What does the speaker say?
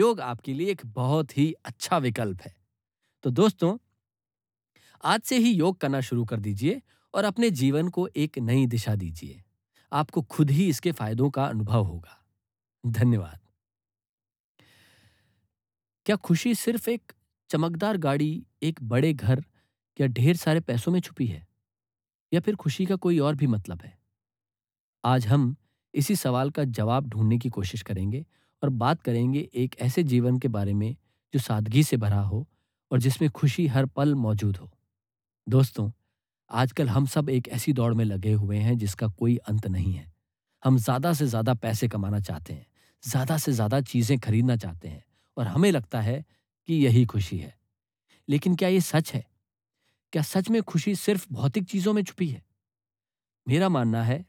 योग आपके लिए एक बहुत ही अच्छा विकल्प है। तो दोस्तों, आज से ही योग करना शुरू कर दीजिए और अपने जीवन को एक नई दिशा दीजिए। आपको खुद ही इसके फायदों का अनुभव होगा। धन्यवाद। क्या खुशी सिर्फ एक चमकदार गाड़ी, एक बड़े घर या ढेर सारे पैसों में छुपी है? या फिर खुशी का कोई और भी मतलब है? आज हम इसी सवाल का जवाब ढूंढने की कोशिश करेंगे और बात करेंगे एक ऐसे जीवन के बारे में जो सादगी से भरा हो और जिसमें खुशी हर पल मौजूद हो। दोस्तों, आजकल हम सब एक ऐसी दौड़ में लगे हुए हैं जिसका कोई अंत नहीं है। हम ज़्यादा से ज़्यादा पैसे कमाना चाहते हैं, ज़्यादा से ज़्यादा चीज़ें खरीदना चाहते हैं और हमें लगता है कि यही खुशी है। लेकिन क्या ये सच है? क्या सच में खुशी सिर्फ भौतिक चीज़ों में छुपी है? मेरा मानना है